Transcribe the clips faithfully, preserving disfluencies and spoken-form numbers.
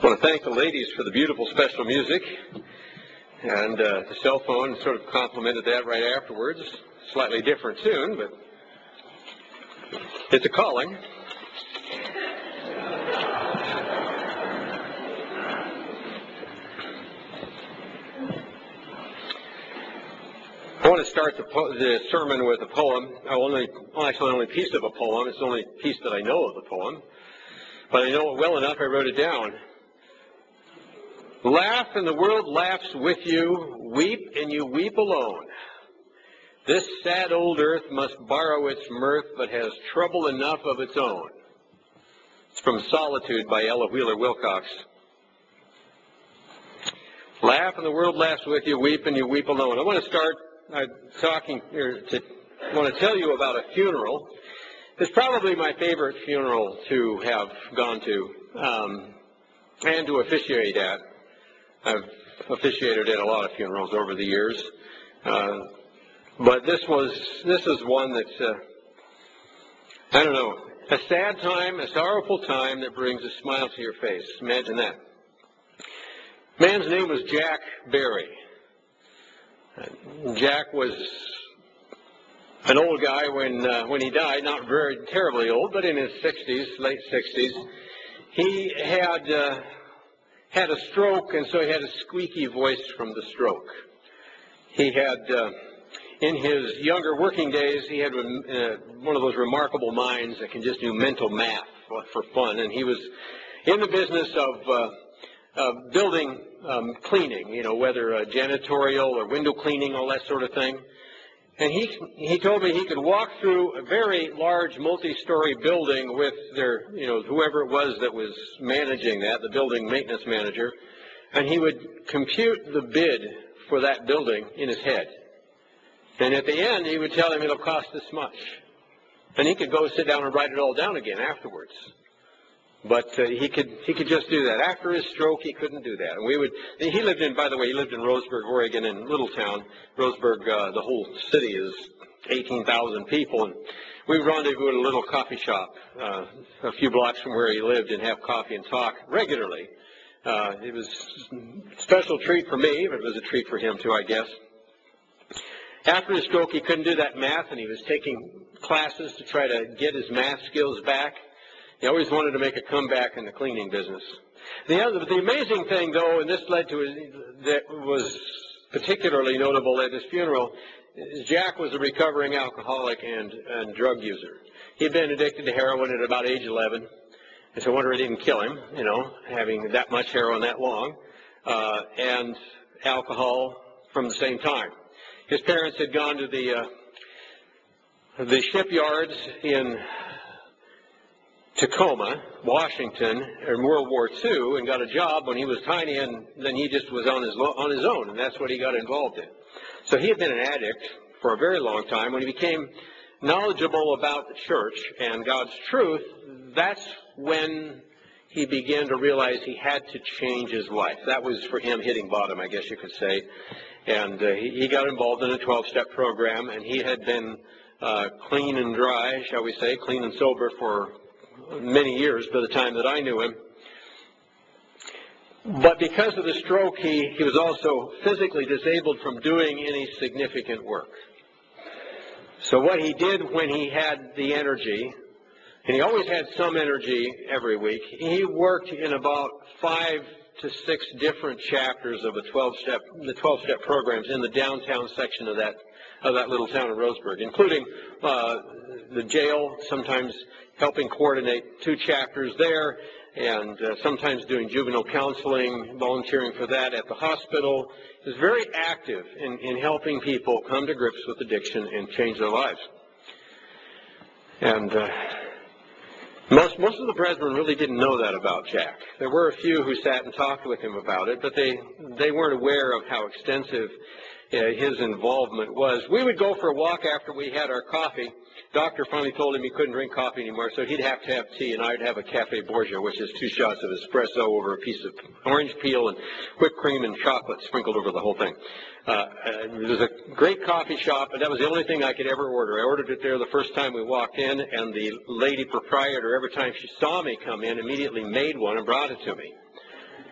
I want to thank the ladies for the beautiful special music, and uh, the cell phone sort of complimented that right afterwards. Slightly different tune, but it's a calling. I want to start the, po the sermon with a poem. Only, well, actually, only piece of a poem. It's the only piece that I know of the poem, but I know it well enough. I wrote it down. Laugh and the world laughs with you. Weep and you weep alone. This sad old earth must borrow its mirth, but has trouble enough of its own. It's from Solitude by Ella Wheeler Wilcox. Laugh and the world laughs with you. Weep and you weep alone. I want to start uh, talking here to, I want to tell you about a funeral. It's probably my favorite funeral to have gone to um, and to officiate at. I've officiated at a lot of funerals over the years, uh, but this was this is one that's uh, I don't know, a sad time, a sorrowful time that brings a smile to your face. Imagine that. Man's name was Jack Berry. Jack was an old guy when uh, when he died, not very terribly old, but in his sixties, late sixties. He had uh, had a stroke, and so he had a squeaky voice from the stroke. He had, uh, in his younger working days, he had uh, one of those remarkable minds that can just do mental math for fun, and he was in the business of uh, uh, building um, cleaning, you know, whether uh, janitorial or window cleaning, all that sort of thing. And he he told me he could walk through a very large multi-story building with their, you know, whoever it was that was managing that, the building maintenance manager, and he would compute the bid for that building in his head. And at the end, he would tell him it'll cost this much. And he could go sit down and write it all down again afterwards. But uh, he could he could just do that. After his stroke, he couldn't do that. And we would. He lived in, by the way, he lived in Roseburg, Oregon, in Little Town. Roseburg, uh, the whole city is eighteen thousand people, and we would rendezvous at a little coffee shop uh, a few blocks from where he lived and have coffee and talk regularly. Uh, it was a special treat for me, but it was a treat for him too, I guess. After his stroke, he couldn't do that math, and he was taking classes to try to get his math skills back. He always wanted to make a comeback in the cleaning business. The, other, the amazing thing, though, and this led to his, that was particularly notable at his funeral, is Jack was a recovering alcoholic and, and drug user. He'd been addicted to heroin at about age eleven, and so I wonder it didn't kill him, you know, having that much heroin that long, uh, and alcohol from the same time. His parents had gone to the uh, the shipyards in Tacoma, Washington, in World War Two, and got a job when he was tiny, and then he just was on his on his own, and that's what he got involved in. So he had been an addict for a very long time. When he became knowledgeable about the church and God's truth, that's when he began to realize he had to change his life. That was for him hitting bottom, I guess you could say. And uh, he, he got involved in a twelve-step program, and he had been uh, clean and dry, shall we say, clean and sober for many years by the time that I knew him. But because of the stroke, he, he was also physically disabled from doing any significant work. So what he did when he had the energy, and he always had some energy every week, he worked in about five to six different chapters of a twelve-step, the twelve-step programs in the downtown section of that of that little town of Roseburg, including uh, the jail, sometimes helping coordinate two chapters there, and uh, sometimes doing juvenile counseling, volunteering for that at the hospital. He was very active in, in helping people come to grips with addiction and change their lives. And uh, most, most of the brethren really didn't know that about Jack. There were a few who sat and talked with him about it, but they, they weren't aware of how extensive uh, his involvement was. We would go for a walk after we had our coffee. Doctor finally told him he couldn't drink coffee anymore, so he'd have to have tea, and I'd have a Cafe Borgia, which is two shots of espresso over a piece of orange peel and whipped cream and chocolate sprinkled over the whole thing. Uh, it was a great coffee shop, and that was the only thing I could ever order. I ordered it there the first time we walked in, and the lady proprietor, every time she saw me come in, immediately made one and brought it to me.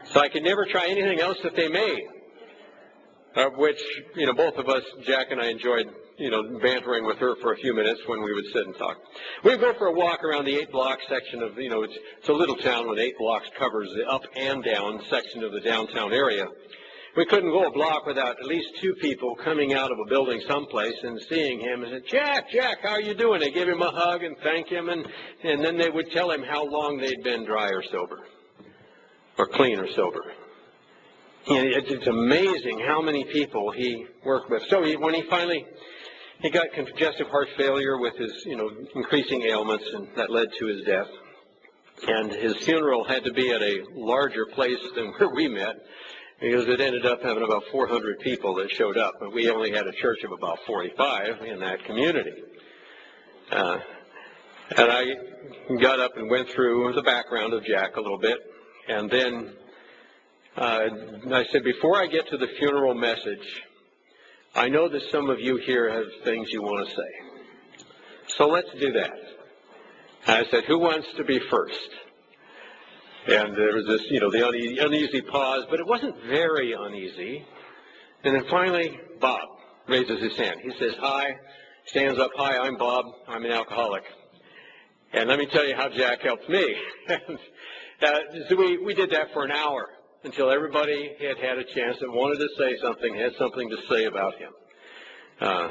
So I could never try anything else that they made, of which, you know, both of us, Jack and I, enjoyed, you know, bantering with her for a few minutes when we would sit and talk. We'd go for a walk around the eight-block section of, you know, it's, it's a little town with eight blocks covers the up and down section of the downtown area. We couldn't go a block without at least two people coming out of a building someplace and seeing him and said, Jack, Jack, how are you doing? They give him a hug and thank him, and, and then they would tell him how long they'd been dry or sober, or clean or sober. And it's amazing how many people he worked with. So he, when he finally, he got congestive heart failure with his, you know, increasing ailments, and that led to his death. And his funeral had to be at a larger place than where we met, because it ended up having about four hundred people that showed up, and we only had a church of about forty-five in that community. Uh, and I got up and went through the background of Jack a little bit, and then uh, I said, before I get to the funeral message, I know that some of you here have things you want to say. So let's do that. And I said, who wants to be first? And there was this, you know, the uneasy, uneasy pause, but it wasn't very uneasy. And then finally, Bob raises his hand. He says, hi, stands up, hi, I'm Bob, I'm an alcoholic. And let me tell you how Jack helped me. and, uh, so we, we did that for an hour until everybody had had a chance that wanted to say something, had something to say about him. Uh,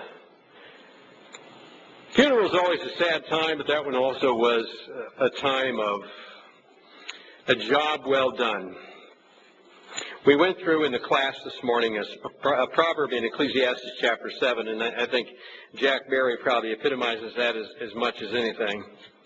funeral is always a sad time, but that one also was a time of a job well done. We went through in the class this morning a, a proverb in Ecclesiastes chapter seven, and I, I think Jack Berry probably epitomizes that as, as much as anything.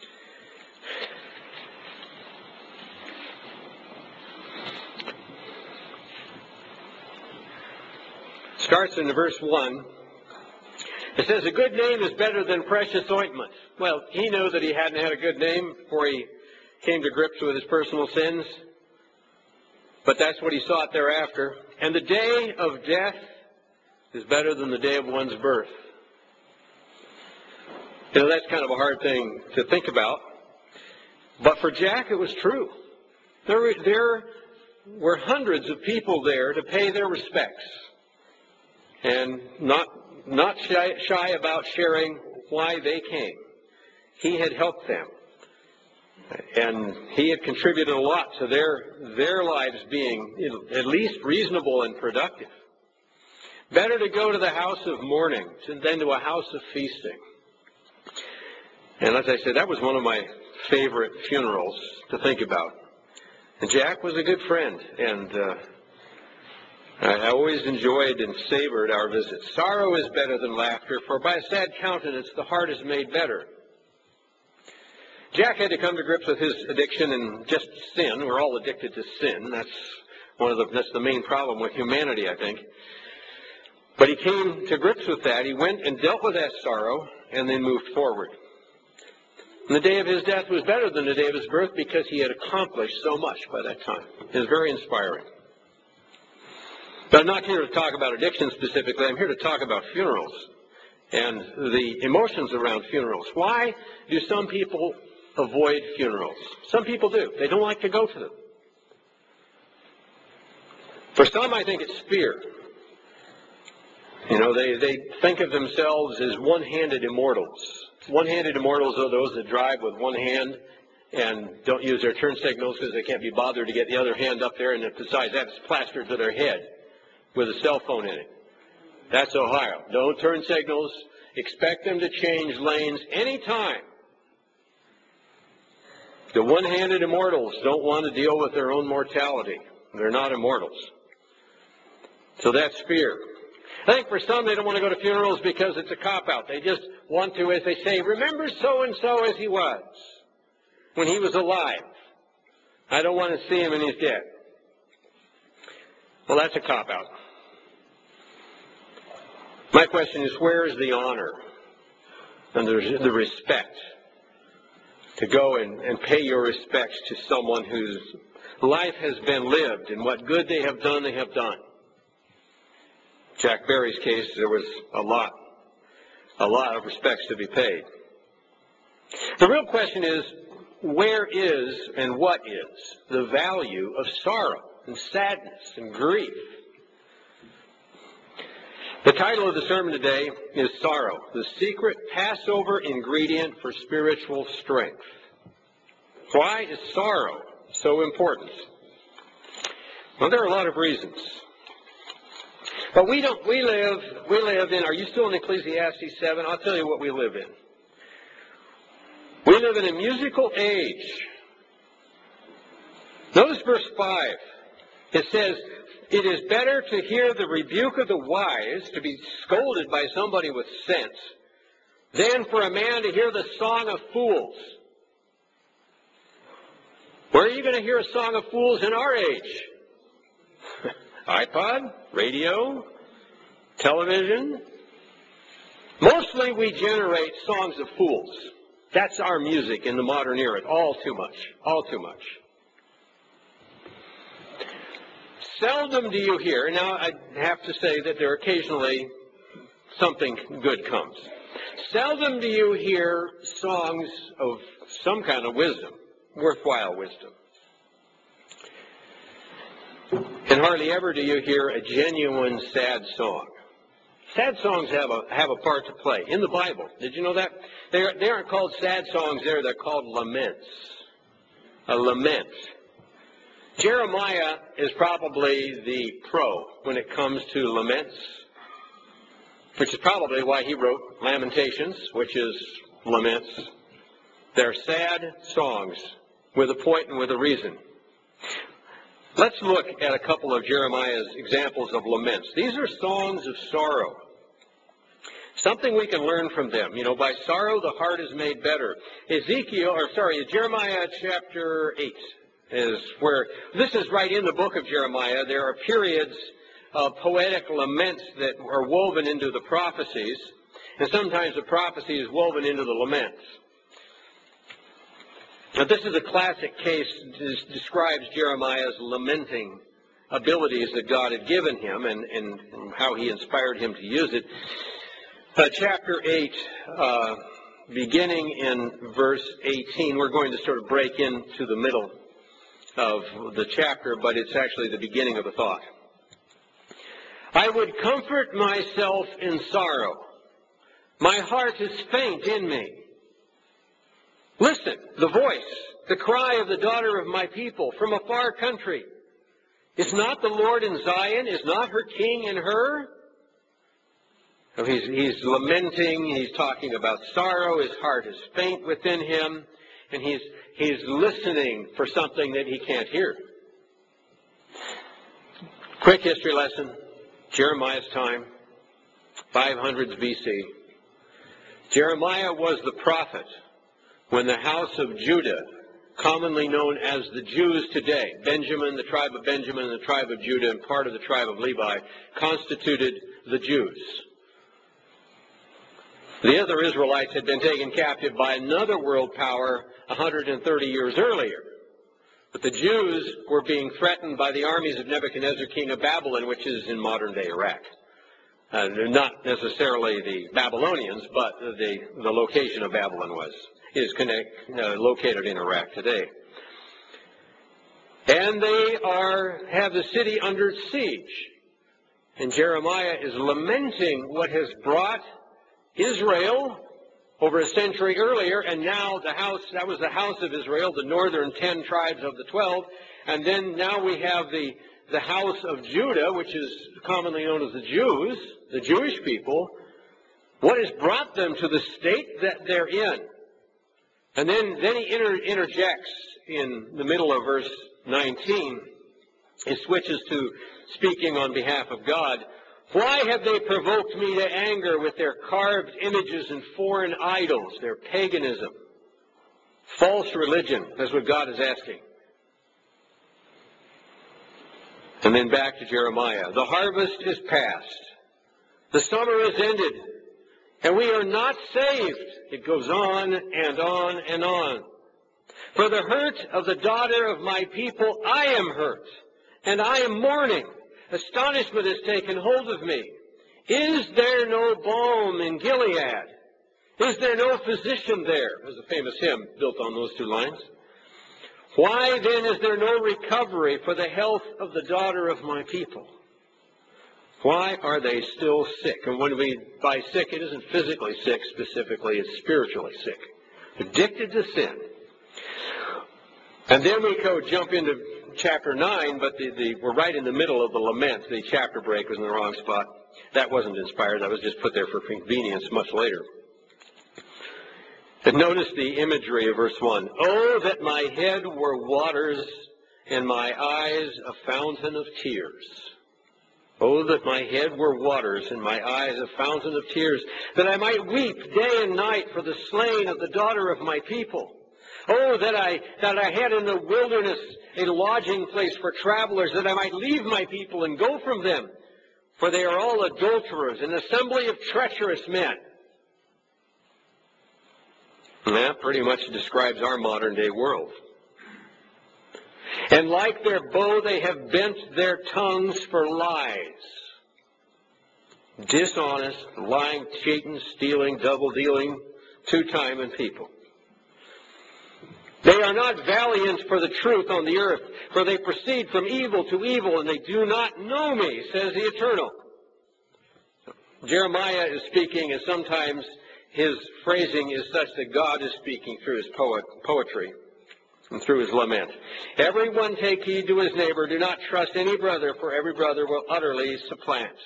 Starts in verse one. It says, a good name is better than precious ointment. Well, he knew that he hadn't had a good name before he came to grips with his personal sins, but that's what he sought thereafter. And the day of death is better than the day of one's birth. You know, that's kind of a hard thing to think about, but for Jack it was true. There were, there were hundreds of people there to pay their respects, and not, not shy, shy about sharing why they came. He had helped them. And he had contributed a lot to their their lives being, you know, at least reasonable and productive. Better to go to the house of mourning than to a house of feasting. And as I said, that was one of my favorite funerals to think about. And Jack was a good friend, and uh, I always enjoyed and savored our visits. Sorrow is better than laughter, for by a sad countenance the heart is made better. Jack had to come to grips with his addiction and just sin. We're all addicted to sin. That's one of the that's the main problem with humanity, I think. But he came to grips with that. He went and dealt with that sorrow and then moved forward. And the day of his death was better than the day of his birth because he had accomplished so much by that time. It was very inspiring. But I'm not here to talk about addiction specifically. I'm here to talk about funerals and the emotions around funerals. Why do some people avoid funerals? Some people do. They don't like to go to them. For some, I think it's fear. You know, they, they think of themselves as one-handed immortals. One-handed immortals are those that drive with one hand and don't use their turn signals because they can't be bothered to get the other hand up there, and besides that, it's plastered to their head with a cell phone in it. That's Ohio. Don't turn signals. Expect them to change lanes anytime. The one-handed immortals don't want to deal with their own mortality. They're not immortals. So that's fear. I think for some, they don't want to go to funerals because it's a cop-out. They just want to, as they say, remember so-and-so as he was when he was alive. I don't want to see him when he's dead. Well, that's a cop-out. My question is, where is the honor and the, the respect to go and, and pay your respects to someone whose life has been lived and what good they have done, they have done? Jack Berry's case, there was a lot, a lot of respects to be paid. The real question is, where is and what is the value of sorrow and sadness and grief? The title of the sermon today is Sorrow, the Secret Passover Ingredient for Spiritual Strength. Why is sorrow so important? Well, there are a lot of reasons. But we don't, we live, we live in, are you still in Ecclesiastes seven? I'll tell you what we live in. We live in a musical age. Notice verse five. It says, it is better to hear the rebuke of the wise, to be scolded by somebody with sense, than for a man to hear the song of fools. Where are you going to hear a song of fools in our age? iPod, radio, television. Mostly we generate songs of fools. That's our music in the modern era. All too much. All too much. Seldom do you hear, now I have to say that there occasionally something good comes. Seldom do you hear songs of some kind of wisdom, worthwhile wisdom. And hardly ever do you hear a genuine sad song. Sad songs have a have a part to play in the Bible. Did you know that? They, are, they aren't called sad songs there. They're called laments. A lament. Jeremiah is probably the pro when it comes to laments, which is probably why he wrote Lamentations, which is laments. They're sad songs with a point and with a reason. Let's look at a couple of Jeremiah's examples of laments. These are songs of sorrow. Something we can learn from them. You know, by sorrow the heart is made better. Ezekiel, or sorry, Jeremiah chapter eight is where, this is right in the book of Jeremiah. There are periods of poetic laments that are woven into the prophecies, and sometimes the prophecy is woven into the laments. Now, this is a classic case that describes Jeremiah's lamenting abilities that God had given him and, and, and how he inspired him to use it. Uh, chapter eight, uh, beginning in verse eighteen, we're going to sort of break into the middle of the chapter, but it's actually the beginning of a thought. I would comfort myself in sorrow. My heart is faint in me. Listen, the voice, the cry of the daughter of my people from a far country. Is not the Lord in Zion? Is not her king in her? So he's, he's lamenting, he's talking about sorrow, his heart is faint within him, and he's, he's listening for something that he can't hear. Quick history lesson, Jeremiah's time, five hundreds B C. Jeremiah was the prophet when the house of Judah, commonly known as the Jews today, Benjamin, the tribe of Benjamin, and the tribe of Judah, and part of the tribe of Levi, constituted the Jews. The other Israelites had been taken captive by another world power one hundred thirty years earlier. But the Jews were being threatened by the armies of Nebuchadnezzar, king of Babylon, which is in modern-day Iraq. Uh, not necessarily the Babylonians, but the, the location of Babylon was. is connect, uh, located in Iraq today. And they are have the city under siege. And Jeremiah is lamenting what has brought Israel over a century earlier, and now the house, that was the house of Israel, the northern ten tribes of the twelve, and then now we have the, the house of Judah, which is commonly known as the Jews, the Jewish people. What has brought them to the state that they're in? And then, then he inter, interjects in the middle of verse nineteen. He switches to speaking on behalf of God. Why have they provoked me to anger with their carved images and foreign idols, their paganism, false religion? That's what God is asking. And then back to Jeremiah. The harvest is past. The summer is ended. And we are not saved. It goes on and on and on. For the hurt of the daughter of my people, I am hurt, and I am mourning. Astonishment has taken hold of me. Is there no balm in Gilead? Is there no physician there? There's a famous hymn built on those two lines. Why then is there no recovery for the health of the daughter of my people? Why are they still sick? And when we, by sick, it isn't physically sick specifically, it's spiritually sick. Addicted to sin. And then we go jump into chapter nine, but the, the, we're right in the middle of the lament. The chapter break was in the wrong spot. That wasn't inspired. That was just put there for convenience much later. And notice the imagery of verse one. Oh, that my head were waters and my eyes a fountain of tears. Oh, that my head were waters and my eyes a fountain of tears, that I might weep day and night for the slain of the daughter of my people. Oh, that I, that I had in the wilderness a lodging place for travelers, that I might leave my people and go from them. For they are all adulterers, an assembly of treacherous men. And that pretty much describes our modern day world. And like their bow, they have bent their tongues for lies. Dishonest, lying, cheating, stealing, double-dealing, two-timing people. They are not valiant for the truth on the earth, for they proceed from evil to evil, and they do not know me, says the Eternal. Jeremiah is speaking, and sometimes his phrasing is such that God is speaking through his poet, poetry and through his lament. Everyone take heed to his neighbor. Do not trust any brother, for every brother will utterly supplant.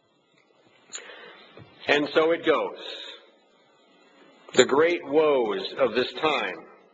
And so it goes. The great woes of this time.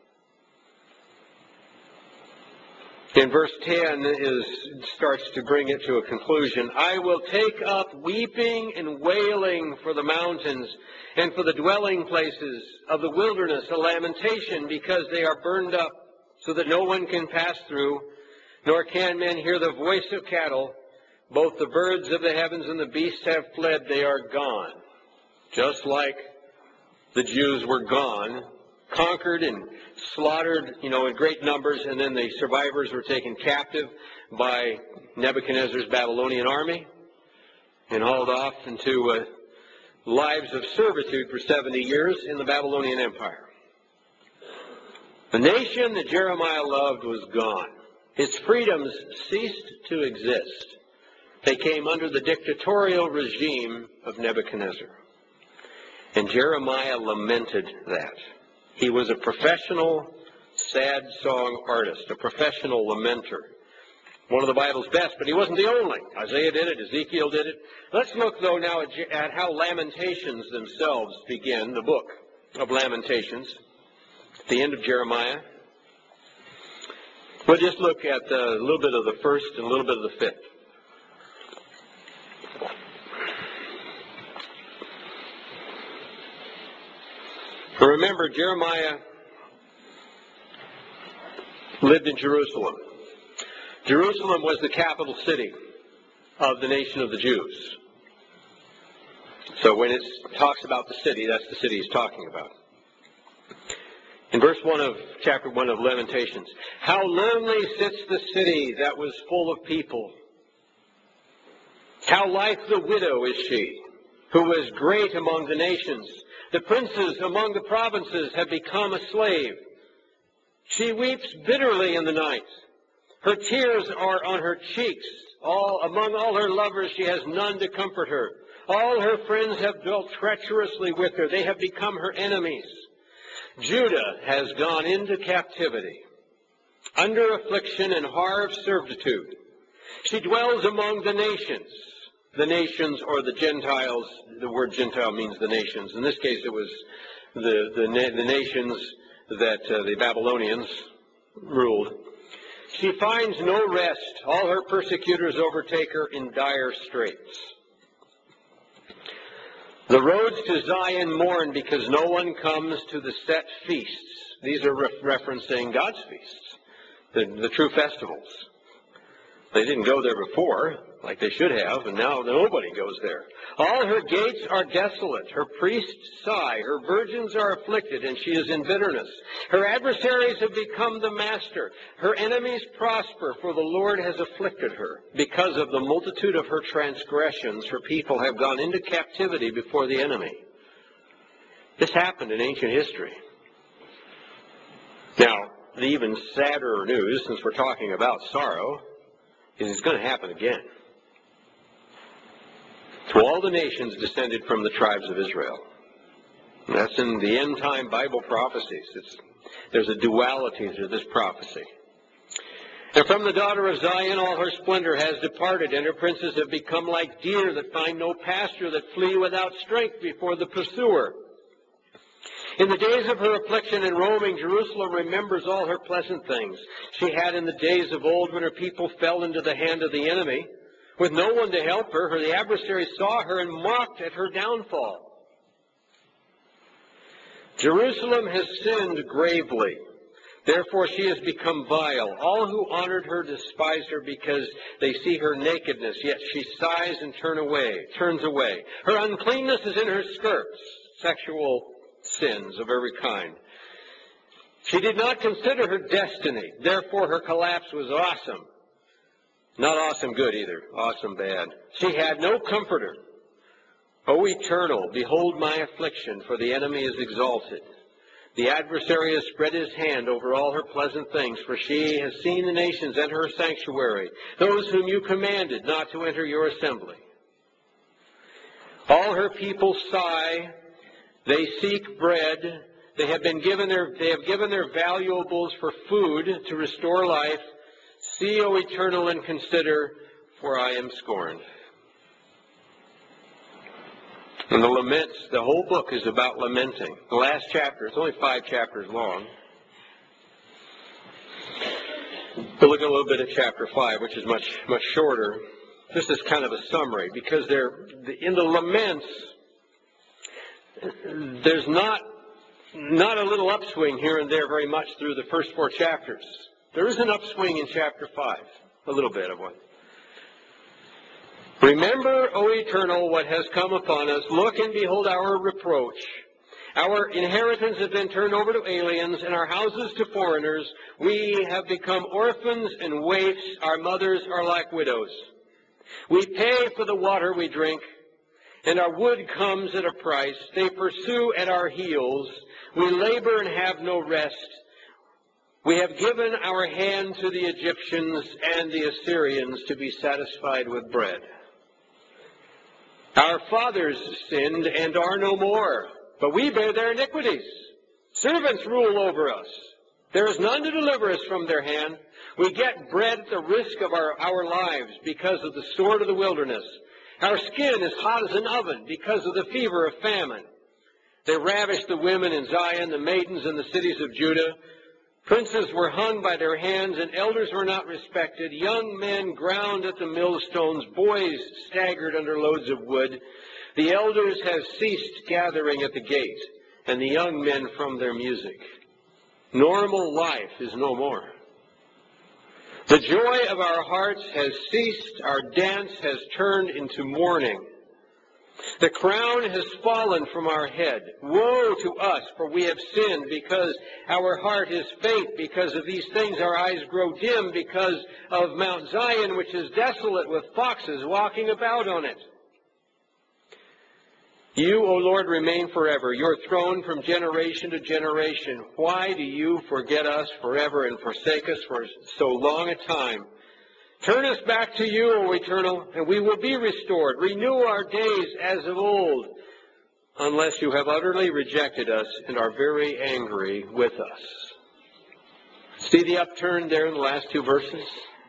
In verse ten is starts to bring it to a conclusion. I will take up weeping and wailing for the mountains and for the dwelling places of the wilderness, a lamentation, because they are burned up, so that no one can pass through, nor can men hear the voice of cattle. Both the birds of the heavens and the beasts have fled, they are gone. Just like the Jews were gone, conquered and slaughtered, you know, in great numbers, and then the survivors were taken captive by Nebuchadnezzar's Babylonian army and hauled off into uh, lives of servitude for seventy years in the Babylonian Empire. The nation that Jeremiah loved was gone. Its freedoms ceased to exist. They came under the dictatorial regime of Nebuchadnezzar. And Jeremiah lamented that. He was a professional sad song artist, a professional lamenter. One of the Bible's best, but he wasn't the only. Isaiah did it, Ezekiel did it. Let's look, though, now at, at how Lamentations themselves begin, the book of Lamentations, at the end of Jeremiah. We'll just look at a little bit of the first and a little bit of the fifth. Remember, Jeremiah lived in Jerusalem. Jerusalem was the capital city of the nation of the Jews. So when it talks about the city, that's the city he's talking about. In verse one of chapter one of Lamentations, how lonely sits the city that was full of people. How like the widow is she, who was great among the nations. The princes among the provinces have become a slave. She weeps bitterly in the night. Her tears are on her cheeks. All among all her lovers she has none to comfort her. All her friends have dealt treacherously with her. They have become her enemies. Judah has gone into captivity, under affliction and hard servitude. She dwells among the nations. The nations or the Gentiles, the word Gentile means the nations. In this case, it was the, the, the nations that uh, the Babylonians ruled. She finds no rest. All her persecutors overtake her in dire straits. The roads to Zion mourn because no one comes to the set feasts. These are re- referencing God's feasts, the, the true festivals. They didn't go there before, like they should have, and now nobody goes there. All her gates are desolate. Her priests sigh. Her virgins are afflicted, and she is in bitterness. Her adversaries have become the master. Her enemies prosper, for the Lord has afflicted her. Because of the multitude of her transgressions, her people have gone into captivity before the enemy. This happened in ancient history. Now, the even sadder news, since we're talking about sorrow, is it's going to happen again. To all the nations descended from the tribes of Israel. And that's in the end-time Bible prophecies. It's, there's a duality to this prophecy. And from the daughter of Zion all her splendor has departed, and her princes have become like deer that find no pasture, that flee without strength before the pursuer. In the days of her affliction and roaming, Jerusalem remembers all her pleasant things she had in the days of old, when her people fell into the hand of the enemy. With no one to help her, her the adversary saw her and mocked at her downfall. Jerusalem has sinned gravely. Therefore she has become vile. All who honored her despise her because they see her nakedness, yet she sighs and turn away, turns away. Her uncleanness is in her skirts, sexual sins of every kind. She did not consider her destiny. Therefore her collapse was awesome. Not awesome good either, awesome bad. She had no comforter. O Eternal, behold my affliction, for the enemy is exalted. The adversary has spread his hand over all her pleasant things, for she has seen the nations enter her sanctuary, those whom you commanded not to enter your assembly. All her people sigh, they seek bread, they have been given their they have given their valuables for food to restore life. See, O Eternal, and consider, for I am scorned. And the laments, the whole book is about lamenting. The last chapter, it's only five chapters long. We'll look at a little bit at chapter five, which is much, much shorter. This is kind of a summary, because they're, in the laments, there's not, not a little upswing here and there very much through the first four chapters. There is an upswing in chapter five, a little bit of one. Remember, O Eternal, what has come upon us. Look and behold our reproach. Our inheritance has been turned over to aliens, and our houses to foreigners. We have become orphans and waifs. Our mothers are like widows. We pay for the water we drink, and our wood comes at a price. They pursue at our heels. We labor and have no rest. We have given our hand to the Egyptians and the Assyrians to be satisfied with bread. Our fathers sinned and are no more, but we bear their iniquities. Servants rule over us. There is none to deliver us from their hand. We get bread at the risk of our, our lives because of the sword of the wilderness. Our skin is hot as an oven because of the fever of famine. They ravished the women in Zion, the maidens in the cities of Judah. Princes were hung by their hands, and elders were not respected. Young men ground at the millstones. Boys staggered under loads of wood. The elders have ceased gathering at the gate, and the young men from their music. Normal life is no more. The joy of our hearts has ceased. Our dance has turned into mourning. The crown has fallen from our head. Woe to us, for we have sinned, because our heart is faint. Because of these things our eyes grow dim, because of Mount Zion, which is desolate, with foxes walking about on it. You, O Lord, remain forever, your throne from generation to generation. Why do you forget us forever and forsake us for so long a time? Turn us back to you, O Eternal, and we will be restored. Renew our days as of old, unless you have utterly rejected us and are very angry with us. See the upturn there in the last two verses?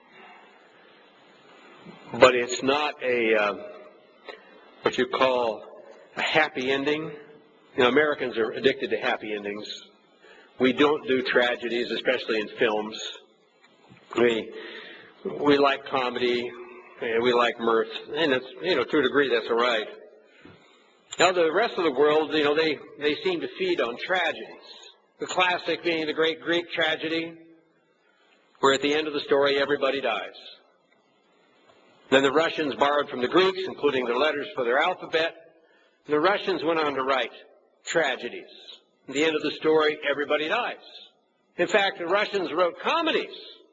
But it's not a, uh, what you call a happy ending. You know, Americans are addicted to happy endings. We don't do tragedies, especially in films. We... We like comedy, and we like mirth, and it's, you know, to a degree that's all right. Now the rest of the world, you know, they, they seem to feed on tragedies. The classic being the great Greek tragedy, where at the end of the story everybody dies. Then the Russians borrowed from the Greeks, including their letters for their alphabet. The Russians went on to write tragedies. At the end of the story, everybody dies. In fact, the Russians wrote comedies.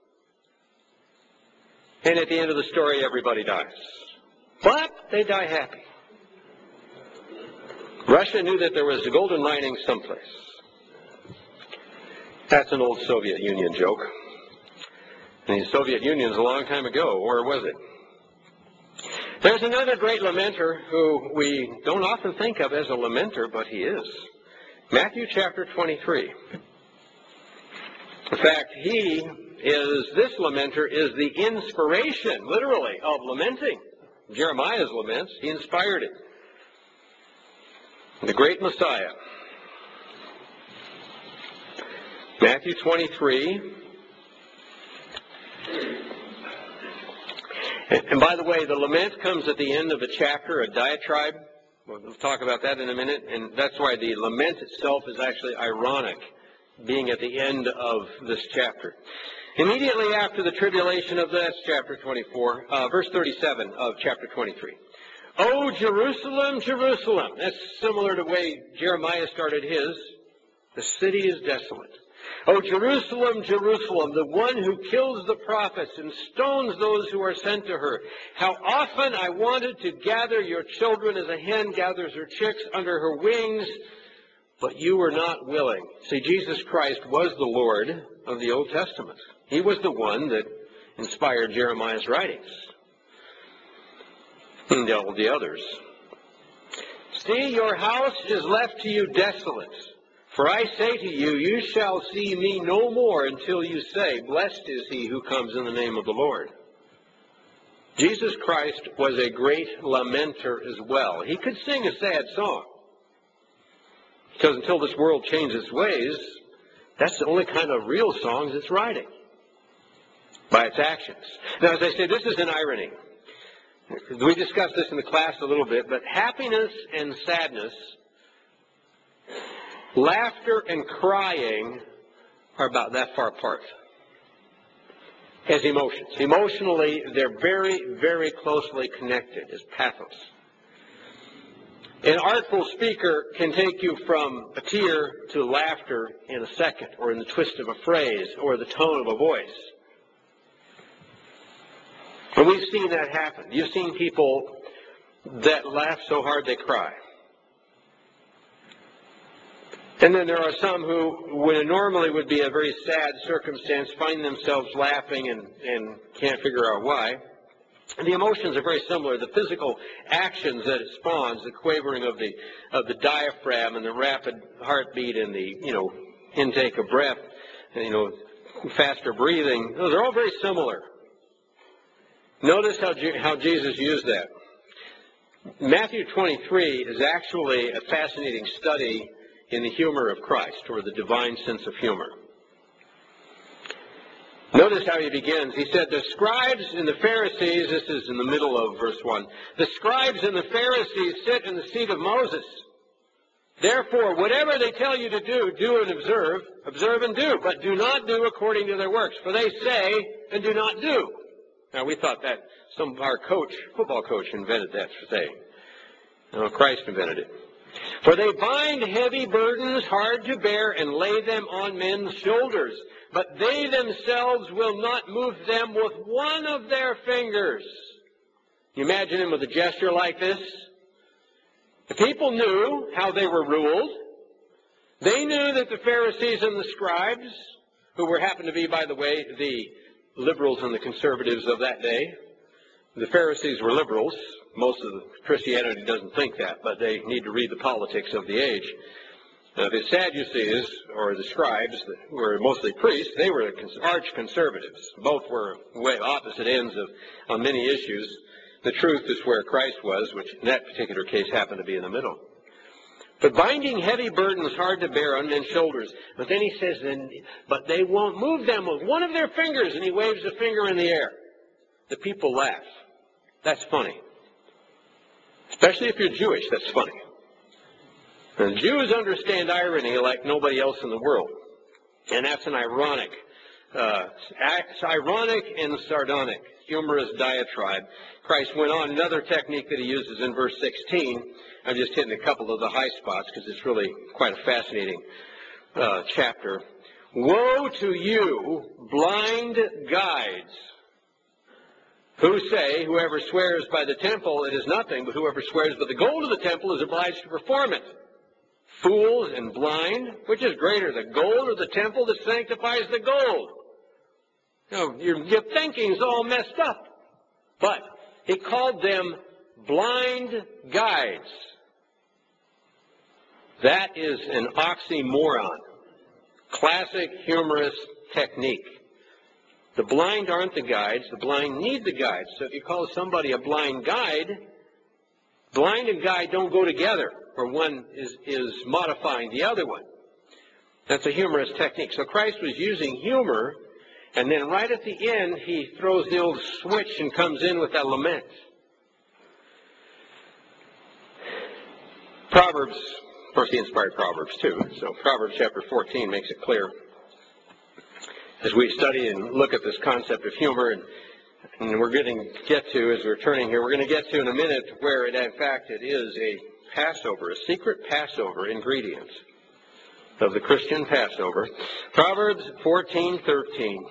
And at the end of the story, everybody dies. But they die happy. Russia knew that there was a golden lining someplace. That's an old Soviet Union joke. And the Soviet Union's a long time ago, or was it? There's another great lamenter who we don't often think of as a lamenter, but he is. Matthew chapter twenty-three. In fact, he is, this lamenter is the inspiration, literally, of lamenting. Jeremiah's laments, he inspired it. The great Messiah. Matthew twenty-three. And by the way, the lament comes at the end of a chapter, a diatribe. We'll talk about that in a minute. And that's why the lament itself is actually ironic, being at the end of this chapter. Immediately after the tribulation of this, chapter twenty-four, uh, verse thirty-seven of chapter twenty-three. O Jerusalem, Jerusalem. That's similar to the way Jeremiah started his. The city is desolate. O Jerusalem, Jerusalem, the one who kills the prophets and stones those who are sent to her. How often I wanted to gather your children as a hen gathers her chicks under her wings, but you were not willing. See, Jesus Christ was the Lord of the Old Testament. He was the one that inspired Jeremiah's writings. And all the others. See, your house is left to you desolate. For I say to you, you shall see me no more until you say, blessed is he who comes in the name of the Lord. Jesus Christ was a great lamenter as well. He could sing a sad song. Because until this world changes its ways, that's the only kind of real songs it's writing. By its actions. Now, as I say, this is an irony. We discussed this in the class a little bit, but happiness and sadness, laughter and crying are about that far apart as emotions. Emotionally, they're very, very closely connected as pathos. An artful speaker can take you from a tear to laughter in a second, or in the twist of a phrase, or the tone of a voice. And we've seen that happen. You've seen people that laugh so hard they cry. And then there are some who, when it normally would be a very sad circumstance, find themselves laughing and, and can't figure out why. And the emotions are very similar. The physical actions that it spawns, the quavering of the of the diaphragm and the rapid heartbeat and the, you know, intake of breath, and, you know, faster breathing, those are all very similar. Notice how, how Jesus used that. Matthew twenty-three is actually a fascinating study in the humor of Christ, or the divine sense of humor. Notice how he begins. He said, the scribes and the Pharisees, this is in the middle of verse one, the scribes and the Pharisees sit in the seat of Moses. Therefore, whatever they tell you to do, do and observe, observe and do, but do not do according to their works, for they say and do not do. Now, we thought that some our coach, football coach, invented that saying. No, Christ invented it. For they bind heavy burdens hard to bear and lay them on men's shoulders, but they themselves will not move them with one of their fingers. You imagine him with a gesture like this? The people knew how they were ruled. They knew that the Pharisees and the scribes, who were happened to be, by the way, the liberals and the conservatives of that day. The Pharisees were liberals. Most of the Christianity doesn't think that, but they need to read the politics of the age. Uh, the Sadducees, or the scribes, who were mostly priests, they were arch conservatives. Both were way opposite ends of on many issues. The truth is where Christ was, which in that particular case happened to be in the middle. But binding heavy burdens hard to bear on men's shoulders. But then he says, but they won't move them with one of their fingers, and he waves a finger in the air. The people laugh. That's funny. Especially if you're Jewish, that's funny. And Jews understand irony like nobody else in the world. And that's an ironic, uh, it's ironic and sardonic, humorous diatribe. Christ went on another technique that he uses in verse sixteen. I'm just hitting a couple of the high spots because it's really quite a fascinating uh, chapter. Woe to you, blind guides, who say, whoever swears by the temple, it is nothing, but whoever swears by the gold of the temple is obliged to perform it. Fools and blind, which is greater, the gold or the temple that sanctifies the gold? You know, your, your thinking's all messed up. But he called them blind guides. That is an oxymoron. Classic humorous technique. The blind aren't the guides. The blind need the guides. So if you call somebody a blind guide, blind and guide don't go together, or one is, is modifying the other one. That's a humorous technique. So Christ was using humor, and then right at the end, he throws the old switch and comes in with that lament. Proverbs, of course, he inspired Proverbs too. So Proverbs chapter fourteen makes it clear. As we study and look at this concept of humor, and, and we're going to get to, as we're turning here, we're going to get to in a minute where, it, in fact, it is a Passover, a secret Passover ingredient of the Christian Passover. Proverbs fourteen thirteen.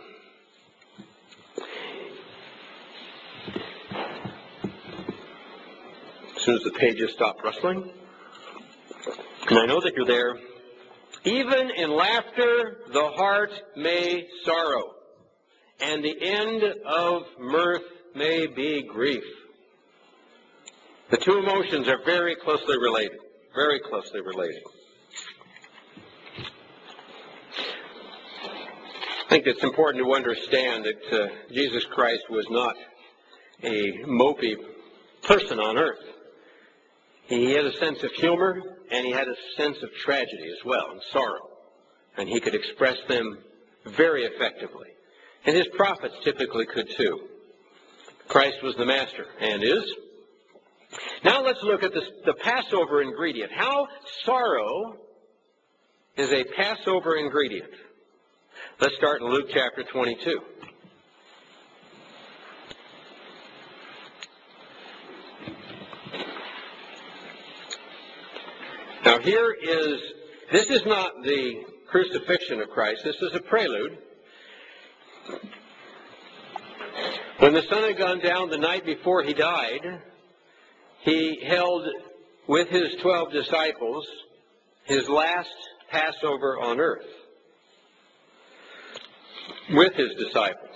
As soon as the pages stop rustling. And I know that you're there. Even in laughter, the heart may sorrow, and the end of mirth may be grief. The two emotions are very closely related, very closely related. I think it's important to understand that uh, Jesus Christ was not a mopey person on earth. He had a sense of humor, and he had a sense of tragedy as well, and sorrow. And he could express them very effectively. And his prophets typically could too. Christ was the master, and is. Now let's look at this, the Passover ingredient. How sorrow is a Passover ingredient. Let's start in Luke chapter twenty-two. Now here is, this is not the crucifixion of Christ. This is a prelude. When the sun had gone down the night before he died, he held with his twelve disciples his last Passover on earth. With his disciples.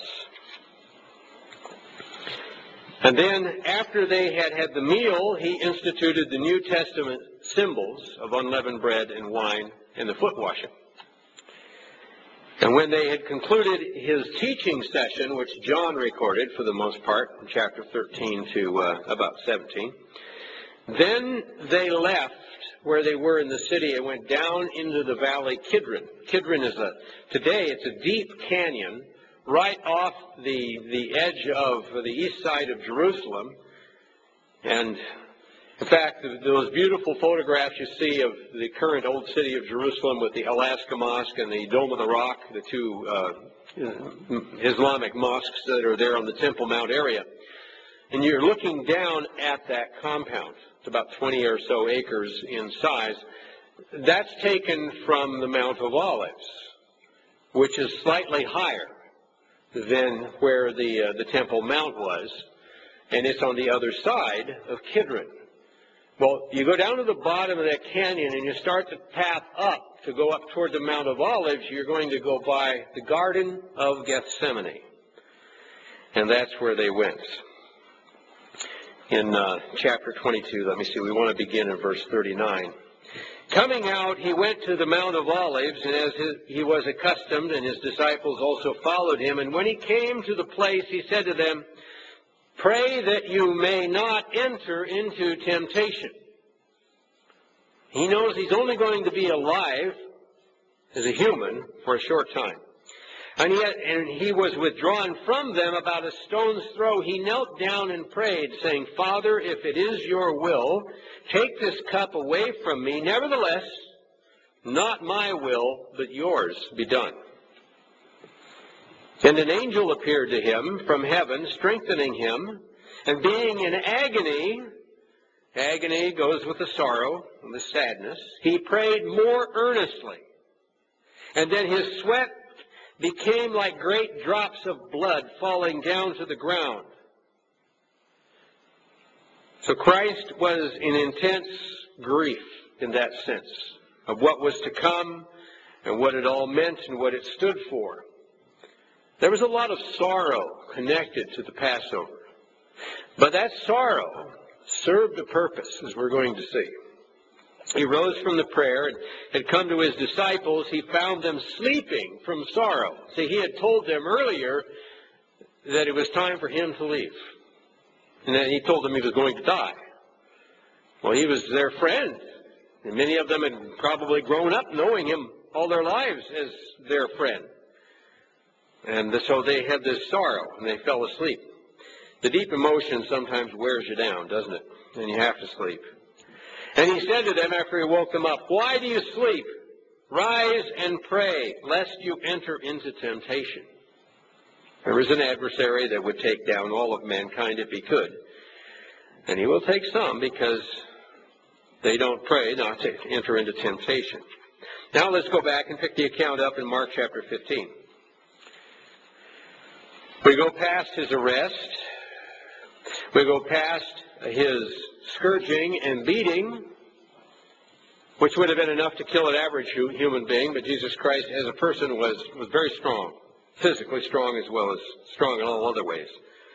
And then, after they had had the meal, he instituted the New Testament symbols of unleavened bread and wine and the foot washing. And when they had concluded his teaching session, which John recorded for the most part, from chapter thirteen to uh, about seventeen, then they left where they were in the city and went down into the valley Kidron. Kidron is a, today it's a deep canyon right off the, the edge of the east side of Jerusalem. And in fact, those beautiful photographs you see of the current old city of Jerusalem with the Alaska Mosque and the Dome of the Rock, the two uh, Islamic mosques that are there on the Temple Mount area. And you're looking down at that compound. It's about twenty or so acres in size. That's taken from the Mount of Olives, which is slightly higher than where the, uh, the Temple Mount was. And it's on the other side of Kidron. Well, you go down to the bottom of that canyon and you start the path up to go up toward the Mount of Olives. You're going to go by the Garden of Gethsemane. And that's where they went. In uh, chapter twenty-two, let me see, we want to begin in verse thirty-nine. Coming out, he went to the Mount of Olives, and as his, he was accustomed, and his disciples also followed him. And when he came to the place, he said to them, "Pray that you may not enter into temptation." He knows he's only going to be alive as a human for a short time. And yet, and he was withdrawn from them about a stone's throw. He knelt down and prayed, saying, "Father, if it is your will, take this cup away from me. Nevertheless, not my will, but yours be done." And an angel appeared to him from heaven, strengthening him. And being in agony, agony goes with the sorrow and the sadness, he prayed more earnestly. And then his sweat became like great drops of blood falling down to the ground. So Christ was in intense grief in that sense of what was to come and what it all meant and what it stood for. There was a lot of sorrow connected to the Passover. But that sorrow served a purpose, as we're going to see. He rose from the prayer and had come to his disciples. He found them sleeping from sorrow. See, he had told them earlier that it was time for him to leave. And then he told them he was going to die. Well, he was their friend. And many of them had probably grown up knowing him all their lives as their friend. And so they had this sorrow, and they fell asleep. The deep emotion sometimes wears you down, doesn't it? And you have to sleep. And he said to them after he woke them up, "Why do you sleep? Rise and pray, lest you enter into temptation." There was an adversary that would take down all of mankind if he could. And he will take some because they don't pray not to enter into temptation. Now let's go back and pick the account up in Mark chapter fifteen. We go past his arrest. We go past his scourging and beating, which would have been enough to kill an average human being, but Jesus Christ as a person was, was very strong, physically strong as well as strong in all other ways.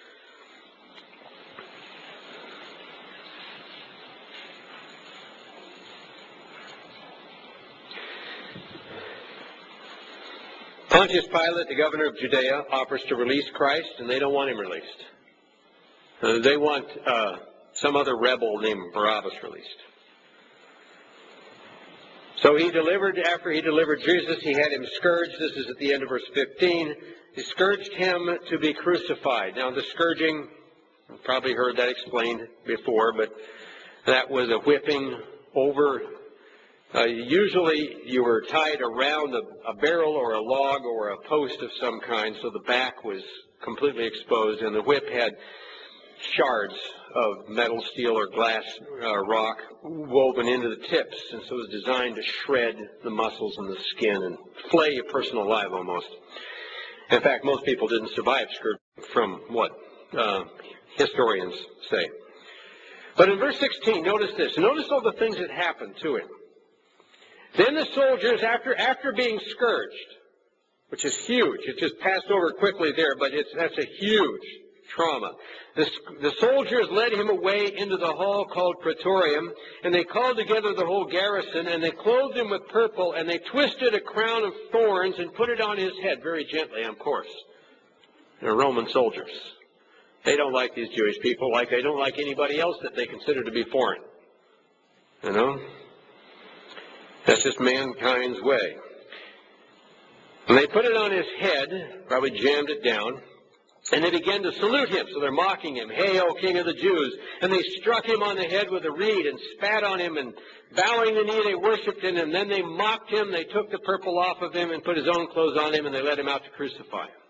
Pontius Pilate, the governor of Judea, offers to release Christ, and they don't want him released. Uh, they want uh, some other rebel named Barabbas released. So he delivered, after he delivered Jesus, he had him scourged. This is at the end of verse fifteen. He scourged him to be crucified. Now the scourging, you've probably heard that explained before, but that was a whipping over. Uh, usually you were tied around a, a barrel or a log or a post of some kind, so the back was completely exposed, and the whip had shards of metal, steel, or glass uh, rock woven into the tips, and so it was designed to shred the muscles and the skin and flay a person alive almost. In fact, most people didn't survive scourging from what uh, historians say. But in verse sixteen, notice this. Notice all the things that happened to him. Then the soldiers, after after being scourged, which is huge, it just passed over quickly there, but it's that's a huge trauma. The, the soldiers led him away into the hall called Praetorium, and they called together the whole garrison, and they clothed him with purple, and they twisted a crown of thorns and put it on his head, very gently, of course. They're Roman soldiers. They don't like these Jewish people like they don't like anybody else that they consider to be foreign. You know? That's just mankind's way. And they put it on his head, probably jammed it down, and they began to salute him. So they're mocking him. "Hail, King of the Jews." And they struck him on the head with a reed and spat on him, and bowing the knee, they worshipped him. And then they mocked him. They took the purple off of him and put his own clothes on him, and they led him out to crucify him.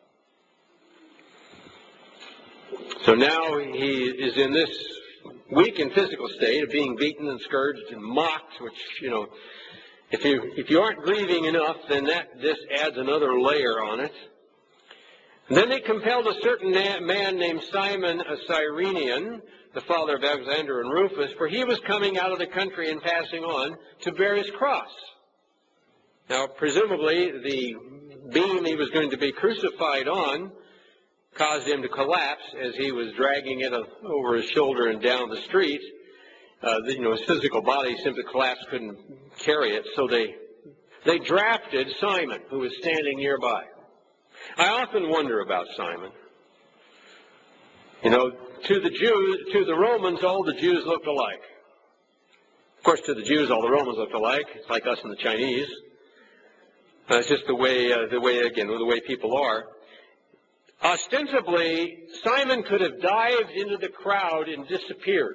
So now he is in this weak and physical state of being beaten and scourged and mocked, which, you know, if you if you aren't grieving enough, then that this adds another layer on it. And then they compelled a certain man named Simon, a Cyrenian, the father of Alexander and Rufus, for he was coming out of the country and passing on, to bear his cross. Now, presumably, the beam he was going to be crucified on caused him to collapse as he was dragging it over his shoulder and down the street. Uh, the, you know, his physical body simply collapsed, couldn't carry it, so they they drafted Simon, who was standing nearby. I often wonder about Simon. You know, to the Jews, to the Romans, all the Jews looked alike. Of course, to the Jews, all the Romans looked alike. It's like us and the Chinese. Uh, it's just the way, uh, the way again, the way people are. Ostensibly, Simon could have dived into the crowd and disappeared.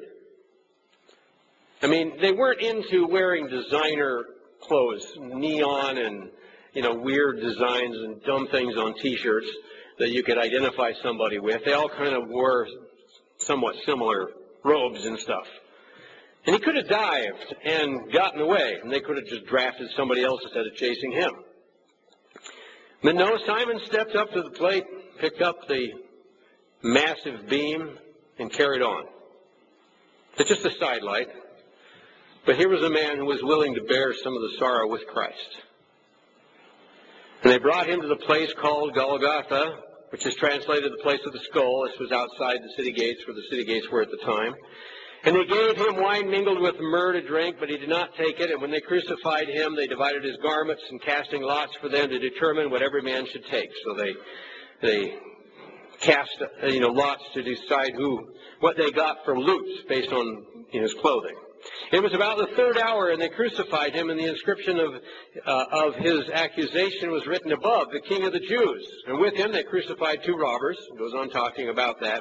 I mean, they weren't into wearing designer clothes, neon and, you know, weird designs and dumb things on T-shirts that you could identify somebody with. They all kind of wore somewhat similar robes and stuff. And he could have dived and gotten away, and they could have just drafted somebody else instead of chasing him. But no, Simon stepped up to the plate, picked up the massive beam, and carried on. It's just a sidelight. But here was a man who was willing to bear some of the sorrow with Christ. And they brought him to the place called Golgotha, which is translated the place of the skull. This was outside the city gates, where the city gates were at the time. And they gave him wine mingled with myrrh to drink, but he did not take it. And when they crucified him, they divided his garments, and casting lots for them to determine what every man should take. So they they cast you know lots to decide who what they got for loot based on his clothing. It was about the third hour, and they crucified him, and the inscription of uh, of his accusation was written above, "The King of the Jews." And with him they crucified two robbers. It goes on talking about that.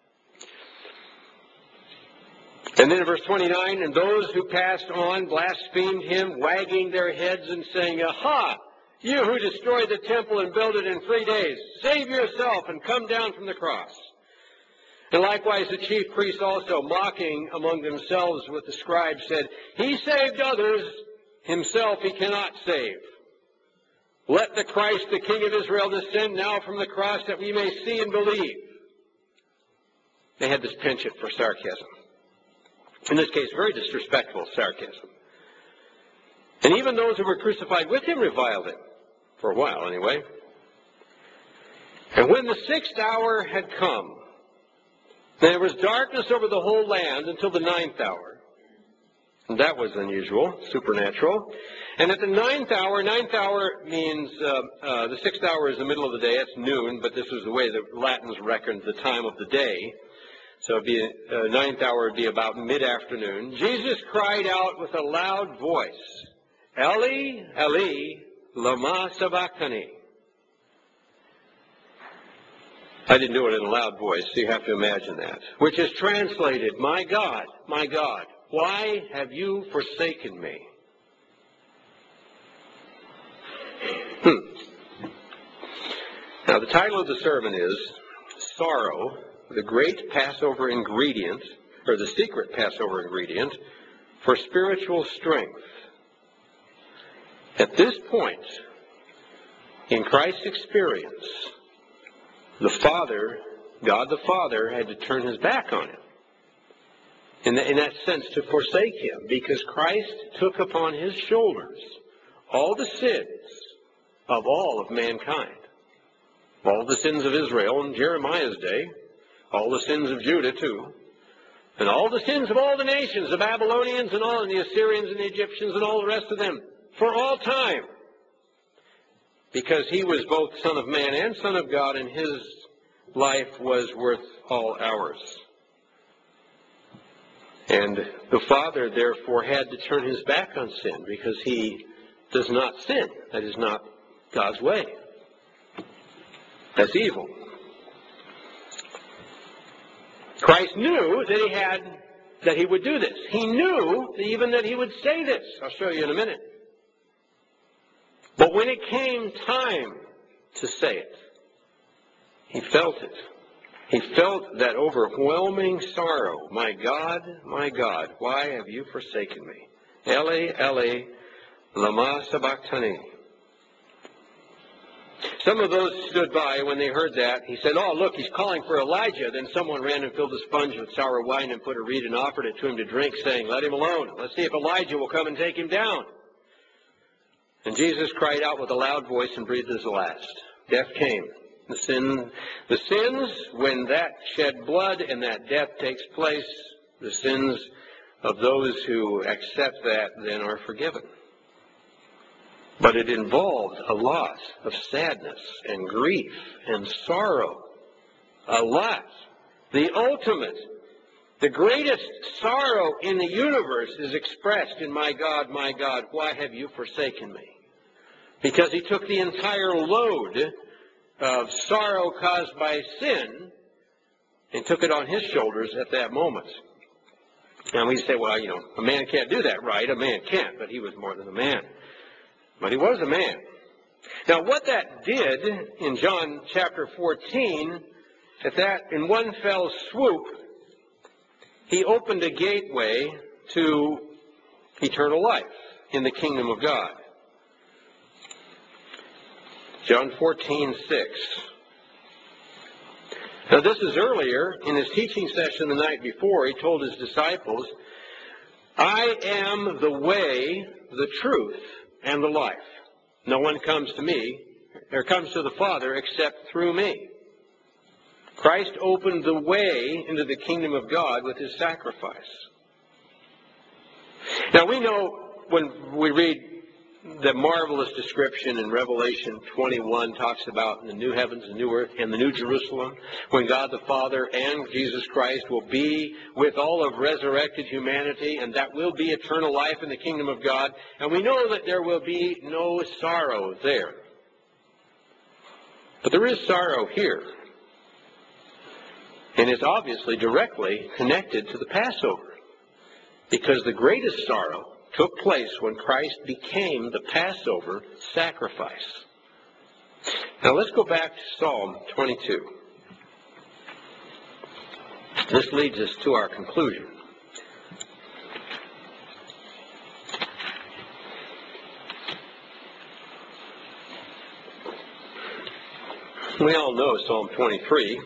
And then in verse twenty-nine, and those who passed on blasphemed him, wagging their heads and saying, "Aha! You who destroyed the temple and built it in three days, save yourself and come down from the cross." And likewise the chief priests also, mocking among themselves with the scribes, said, "He saved others, himself he cannot save. Let the Christ, the King of Israel, descend now from the cross, that we may see and believe." They had this penchant for sarcasm. In this case, very disrespectful sarcasm. And even those who were crucified with him reviled him, for a while anyway. And when the sixth hour had come, there was darkness over the whole land until the ninth hour. And that was unusual, supernatural. And at the ninth hour, ninth hour means, uh, uh, the sixth hour is the middle of the day, it's noon, but this was the way the Latins reckoned the time of the day. So it'd be, uh, ninth hour would be about mid-afternoon. Jesus cried out with a loud voice, "Eli, Eli, lama sabachthani." I didn't do it in a loud voice, so you have to imagine that. Which is translated, "My God, my God, why have you forsaken me?" Hmm. Now, the title of the sermon is Sorrow, the Great Passover Ingredient, or the Secret Passover Ingredient, for Spiritual Strength. At this point in Christ's experience, the Father, God the Father, had to turn his back on him. In, the, in that sense, to forsake him, because Christ took upon his shoulders all the sins of all of mankind. All the sins of Israel in Jeremiah's day, all the sins of Judah too, and all the sins of all the nations, the Babylonians and all, and the Assyrians and the Egyptians and all the rest of them, for all time. Because he was both Son of Man and Son of God, and his life was worth all ours. And the Father, therefore, had to turn his back on sin, because he does not sin. That is not God's way. That's evil. Christ knew that he had, that he would do this. He knew even that he would say this. I'll show you in a minute. But when it came time to say it, he felt it. He felt that overwhelming sorrow. "My God, my God, why have you forsaken me? Eli, Eli, lama sabachthani." Some of those stood by when they heard that. He said, "Oh, look, he's calling for Elijah." Then someone ran and filled a sponge with sour wine and put a reed and offered it to him to drink, saying, "Let him alone. Let's see if Elijah will come and take him down." And Jesus cried out with a loud voice and breathed his last. Death came. The sin, the sins, when that shed blood and that death takes place, the sins of those who accept that then are forgiven. But it involved a lot of sadness and grief and sorrow. A lot. The ultimate, the greatest sorrow in the universe is expressed in "My God, my God, why have you forsaken me?" Because he took the entire load of sorrow caused by sin and took it on his shoulders at that moment. And we say, well, you know, a man can't do that, right? A man can't, but he was more than a man. But he was a man. Now, what that did in John chapter fourteen, at that, in one fell swoop, he opened a gateway to eternal life in the kingdom of God. John fourteen six. Now this is earlier in his teaching session the night before. He told his disciples, I am the way, the truth, and the life. No one comes to me, or comes to the Father except through me. Christ opened the way into the kingdom of God with his sacrifice. Now we know when we read the marvelous description in Revelation twenty-one talks about the new heavens and new earth and the new Jerusalem, when God the Father and Jesus Christ will be with all of resurrected humanity, and that will be eternal life in the kingdom of God. And we know that there will be no sorrow there. But there is sorrow here. And it's obviously directly connected to the Passover. Because the greatest sorrow took place when Christ became the Passover sacrifice. Now let's go back to Psalm twenty-two. This leads us to our conclusion. We all know Psalm twenty-three.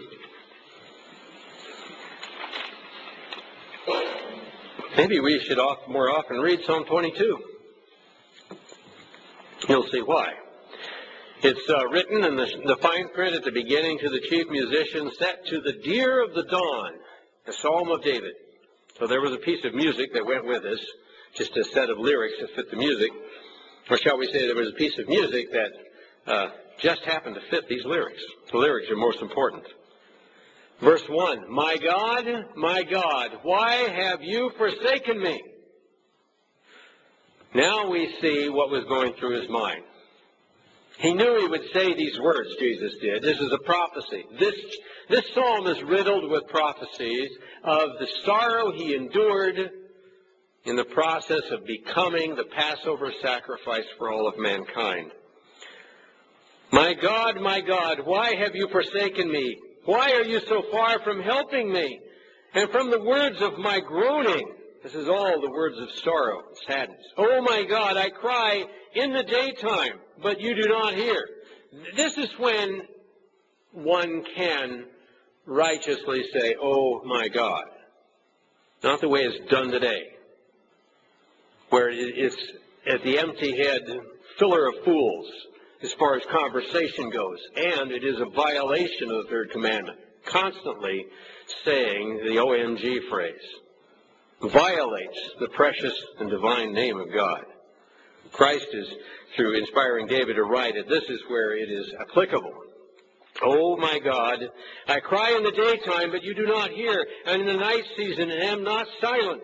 Maybe we should more often read Psalm twenty-two. You'll see why. It's uh, written in the, the fine print at the beginning to the chief musician, set to the deer of the dawn, a psalm of David. So there was a piece of music that went with this, just a set of lyrics that fit the music. Or shall we say there was a piece of music that uh, just happened to fit these lyrics. The lyrics are most important. Verse one, my God, my God, why have you forsaken me? Now we see what was going through his mind. He knew he would say these words, Jesus did. This is a prophecy. This, this psalm is riddled with prophecies of the sorrow he endured in the process of becoming the Passover sacrifice for all of mankind. My God, my God, why have you forsaken me? Why are you so far from helping me? And from the words of my groaning, this is all the words of sorrow, sadness. Oh my God, I cry in the daytime, but you do not hear. This is when one can righteously say, oh my God. Not the way it's done today, where it's at the empty head filler of fools, as far as conversation goes, and it is a violation of the third commandment. Constantly saying the O M G phrase violates the precious and divine name of God. Christ is, through inspiring David to write it, this is where it is applicable. Oh my God, I cry in the daytime, but you do not hear, and in the night season am not silent.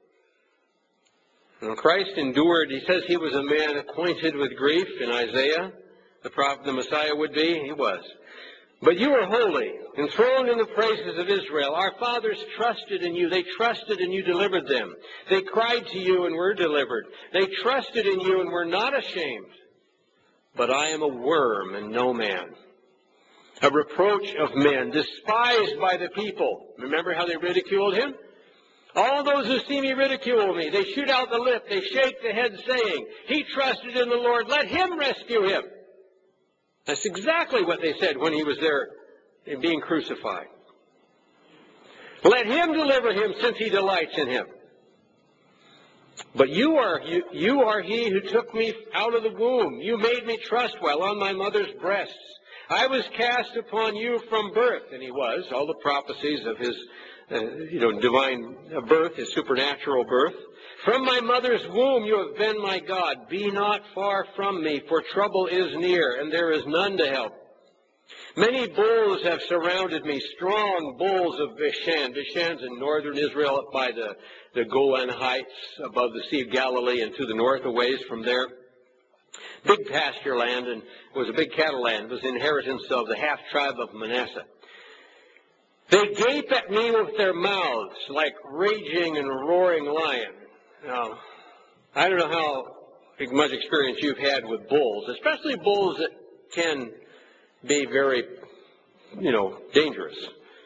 When Christ endured, he says he was a man acquainted with grief in Isaiah. The prophet, the Messiah would be, he was. But you are holy, enthroned in the praises of Israel. Our fathers trusted in you. They trusted and you delivered them. They cried to you and were delivered. They trusted in you and were not ashamed. But I am a worm and no man, a reproach of men, despised by the people. Remember how they ridiculed him? All those who see me ridicule me. They shoot out the lip. They shake the head, saying, he trusted in the Lord. Let him rescue him. That's exactly what they said when he was there being crucified. Let him deliver him, since he delights in him. But you are you, you are he who took me out of the womb. You made me trust while on my mother's breasts. I was cast upon you from birth, and he was. All the prophecies of his uh, you know, divine birth, his supernatural birth. From my mother's womb you have been my God. Be not far from me, for trouble is near, and there is none to help. Many bulls have surrounded me, strong bulls of Bashan. Bashan's in northern Israel, up by the, the Golan Heights, above the Sea of Galilee, and to the north a ways from there. Big pasture land, and it was a big cattle land. It was the inheritance of the half-tribe of Manasseh. They gape at me with their mouths like raging and roaring lion. Now, I don't know how much experience you've had with bulls, especially bulls that can be very, you know, dangerous.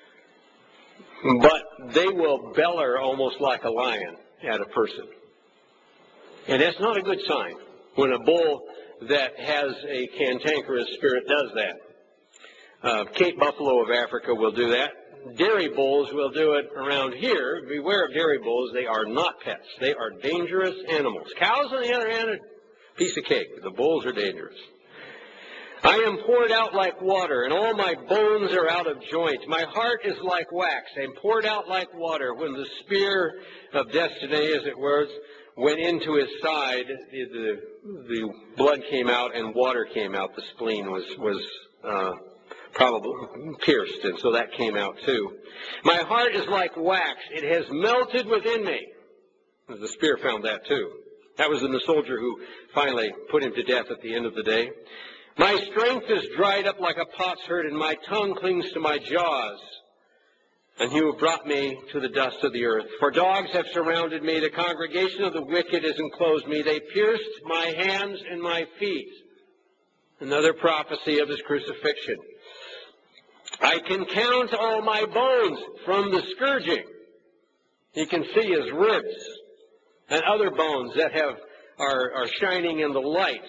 But they will bellow almost like a lion at a person. And that's not a good sign when a bull that has a cantankerous spirit does that. Uh, Cape Buffalo of Africa will do that. Dairy bulls will do it around here. Beware of dairy bulls. They are not pets. They are dangerous animals. Cows, on the other hand, are a piece of cake. The bulls are dangerous. I am poured out like water, and all my bones are out of joint. My heart is like wax. I am poured out like water. When the spear of destiny, as it were, went into his side, the, the, the blood came out and water came out. The spleen was, was uh, probably pierced, and so that came out too. My heart is like wax. It has melted within me. The spear found that too. That was in the soldier who finally put him to death at the end of the day. My strength is dried up like a potsherd, and my tongue clings to my jaws. And you have brought me to the dust of the earth. For dogs have surrounded me. The congregation of the wicked has enclosed me. They pierced my hands and my feet. Another prophecy of his crucifixion. I can count all my bones from the scourging. You can see his ribs and other bones that have are, are shining in the light.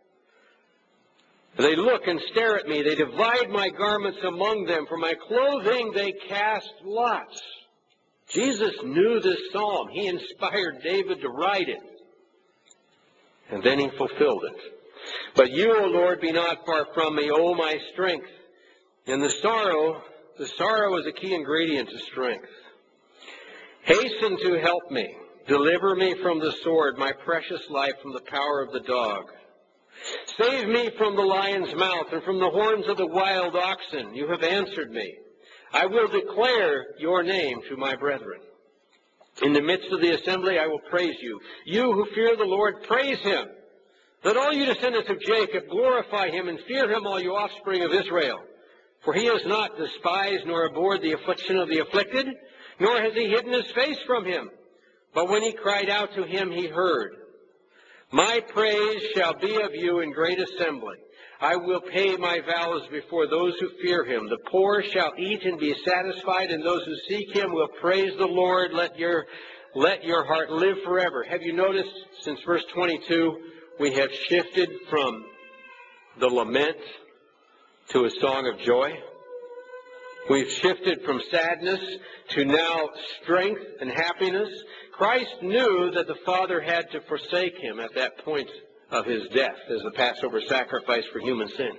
They look and stare at me. They divide my garments among them. For my clothing they cast lots. Jesus knew this psalm. He inspired David to write it. And then he fulfilled it. But you, O Lord, be not far from me, O my strength. And the sorrow, the sorrow is a key ingredient to strength. Hasten to help me. Deliver me from the sword, my precious life from the power of the dog. Save me from the lion's mouth and from the horns of the wild oxen. You have answered me. I will declare your name to my brethren. In the midst of the assembly I will praise you. You who fear the Lord, praise him. Let all you descendants of Jacob glorify him and fear him, all you offspring of Israel. For he has not despised nor abhorred the affliction of the afflicted, nor has he hidden his face from him. But when he cried out to him, he heard. My praise shall be of you in great assembly. I will pay my vows before those who fear him. The poor shall eat and be satisfied, and those who seek him will praise the Lord. Let your, let your heart live forever. Have you noticed since verse twenty-two, we have shifted from the lament to a song of joy? We've shifted from sadness to now strength and happiness. Christ knew that the Father had to forsake him at that point of his death as the Passover sacrifice for human sin.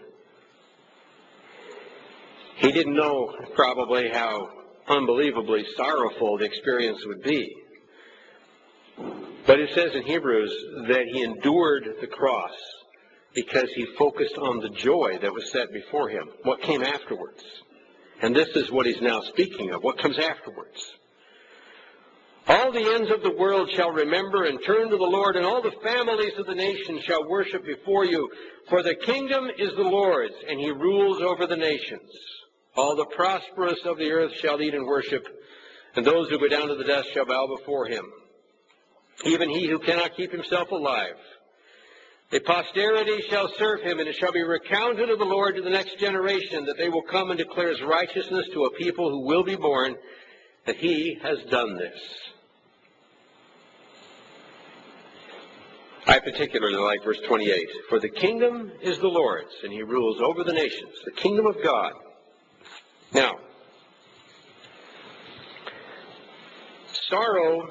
He didn't know probably how unbelievably sorrowful the experience would be. But it says in Hebrews that he endured the cross because he focused on the joy that was set before him, what came afterwards. And this is what he's now speaking of, what comes afterwards. All the ends of the world shall remember and turn to the Lord, and all the families of the nations shall worship before you. For the kingdom is the Lord's, and he rules over the nations. All the prosperous of the earth shall eat and worship, and those who go down to the dust shall bow before him. Even he who cannot keep himself alive. A posterity shall serve him, and it shall be recounted of the Lord to the next generation, that they will come and declare his righteousness to a people who will be born, that he has done this. I particularly like verse twenty-eight. For the kingdom is the Lord's, and he rules over the nations, the kingdom of God. Now, sorrow,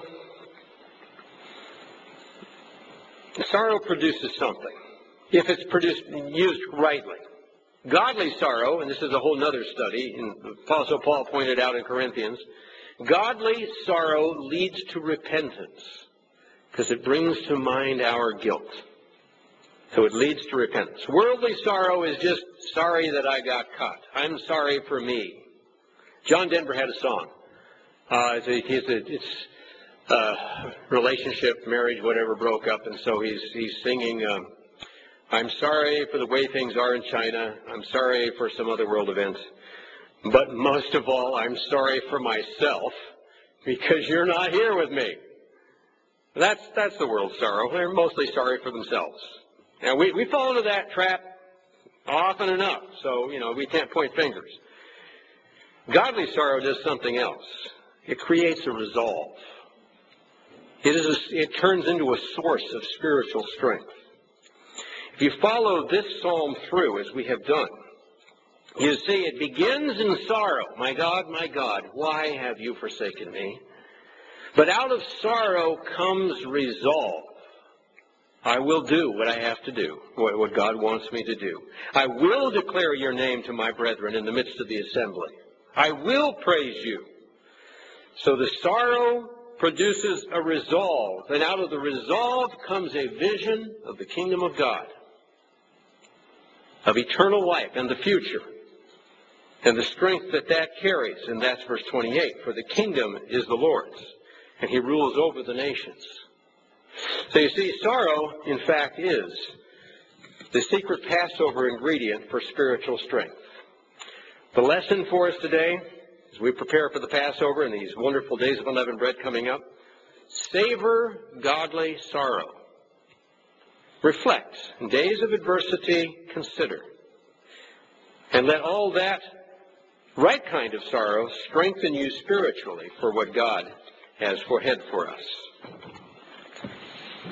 sorrow produces something, if it's produced, used rightly. Godly sorrow, and this is a whole other study, and Apostle Paul pointed out in Corinthians, godly sorrow leads to repentance, because it brings to mind our guilt. So it leads to repentance. Worldly sorrow is just sorry that I got caught. I'm sorry for me. John Denver had a song. Uh, it's, a, it's, a, it's uh, relationship, marriage, whatever broke up, and so he's he's singing. Um, I'm sorry for the way things are in China. I'm sorry for some other world events. But most of all, I'm sorry for myself because you're not here with me. That's that's the world's sorrow. They're mostly sorry for themselves. Now, we, we fall into that trap often enough, so, you know, we can't point fingers. Godly sorrow does something else. It creates a resolve. It, is a, it turns into a source of spiritual strength. If you follow this psalm through, as we have done, You see, it begins in sorrow. My God, my God, why have you forsaken me? But out of sorrow comes resolve. I will do what I have to do, what God wants me to do. I will declare your name to my brethren in the midst of the assembly. I will praise you. So the sorrow produces a resolve, and out of the resolve comes a vision of the kingdom of God, of eternal life and the future, and the strength that that carries. And that's verse twenty-eight. For the kingdom is the Lord's, and he rules over the nations. So you see, sorrow, in fact, is the secret Passover ingredient for spiritual strength. The lesson for us today, as we prepare for the Passover and these wonderful days of unleavened bread coming up, savor godly sorrow. Reflect. In days of adversity, consider. And let all that right kind of sorrow strengthen you spiritually for what God has forehead for us.